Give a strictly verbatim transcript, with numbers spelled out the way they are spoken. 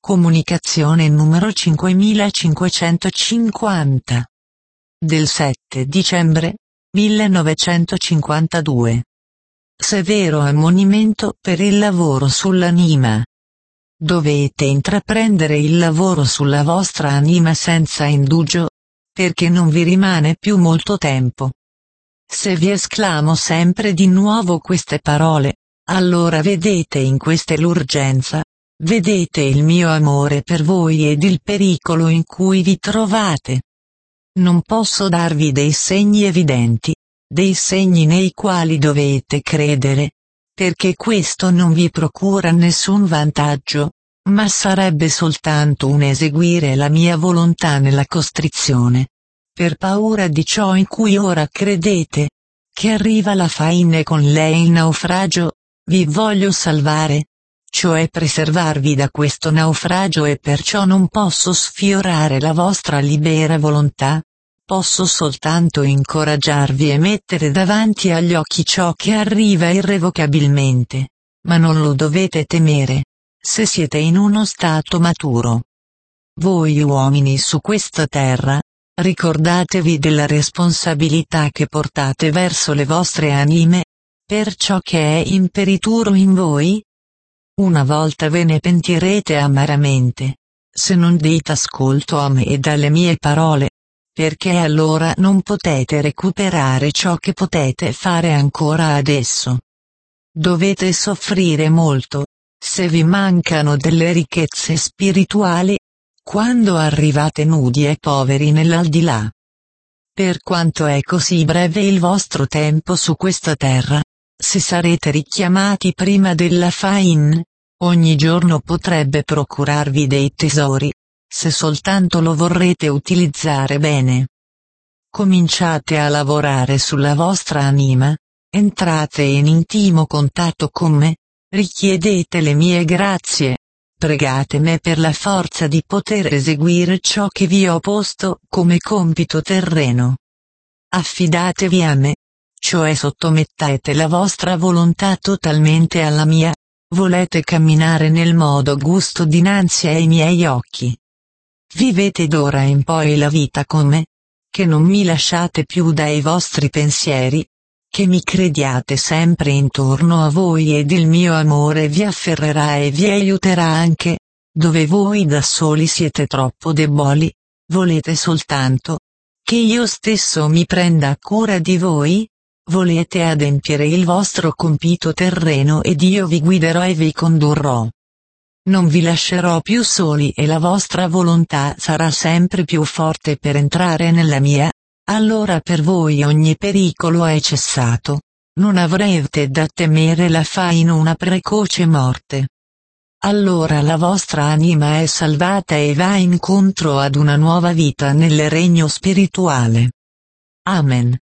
Comunicazione numero cinquemilacinquecentocinquanta. Del sette dicembre millenovecentocinquantadue. Severo ammonimento per il lavoro sull'anima. Dovete intraprendere il lavoro sulla vostra anima senza indugio, perché non vi rimane più molto tempo. Se vi esclamo sempre di nuovo queste parole, allora vedete in queste l'urgenza, vedete il mio amore per voi ed il pericolo in cui vi trovate. Non posso darvi dei segni evidenti, dei segni nei quali dovete credere, perché questo non vi procura nessun vantaggio, ma sarebbe soltanto un eseguire la mia volontà nella costrizione. Per paura di ciò in cui ora credete, che arriva la faina e con lei il naufragio, vi voglio salvare, cioè preservarvi da questo naufragio, e perciò non posso sfiorare la vostra libera volontà, posso soltanto incoraggiarvi e mettere davanti agli occhi ciò che arriva irrevocabilmente, ma non lo dovete temere, se siete in uno stato maturo. Voi uomini su questa terra, ricordatevi della responsabilità che portate verso le vostre anime, per ciò che è imperituro in voi. Una volta ve ne pentirete amaramente, se non dite ascolto a me e alle mie parole, perché allora non potete recuperare ciò che potete fare ancora adesso. Dovete soffrire molto, se vi mancano delle ricchezze spirituali, quando arrivate nudi e poveri nell'aldilà. Per quanto è così breve il vostro tempo su questa terra, se sarete richiamati prima della faina, ogni giorno potrebbe procurarvi dei tesori, se soltanto lo vorrete utilizzare bene. Cominciate a lavorare sulla vostra anima, entrate in intimo contatto con me, richiedete le mie grazie, pregate me per la forza di poter eseguire ciò che vi ho posto come compito terreno. Affidatevi a me, cioè sottomettete la vostra volontà totalmente alla mia, volete camminare nel modo giusto dinanzi ai miei occhi. Vivete d'ora in poi la vita con me, che non mi lasciate più dai vostri pensieri, che mi crediate sempre intorno a voi ed il mio amore vi afferrerà e vi aiuterà anche, dove voi da soli siete troppo deboli, volete soltanto che io stesso mi prenda cura di voi? Volete adempiere il vostro compito terreno ed io vi guiderò e vi condurrò. Non vi lascerò più soli e la vostra volontà sarà sempre più forte per entrare nella mia, allora per voi ogni pericolo è cessato, non avrete da temere la faina una precoce morte. Allora la vostra anima è salvata e va incontro ad una nuova vita nel regno spirituale. Amen.